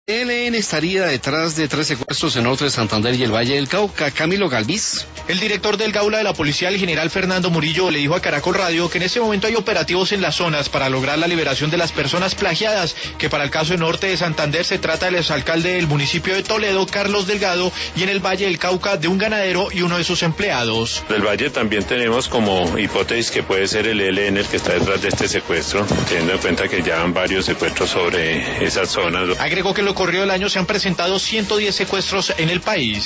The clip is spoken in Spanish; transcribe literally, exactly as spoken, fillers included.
E L N estaría detrás de tres secuestros en Norte de Santander y el Valle del Cauca. Camilo Galvis. El director del Gaula de la Policía, el general Fernando Murillo, le dijo a Caracol Radio que en este momento hay operativos en las zonas para lograr la liberación de las personas plagiadas, que para el caso de Norte de Santander se trata del exalcalde del municipio de Toledo, Carlos Delgado, y en el Valle del Cauca de un ganadero y uno de sus empleados. Del Valle también tenemos como hipótesis que puede ser el E L N el que está detrás de este secuestro, teniendo en cuenta que ya han varios secuestros sobre esas zonas. Agregó que en lo corrido del año se han presentado ciento diez secuestros en el país.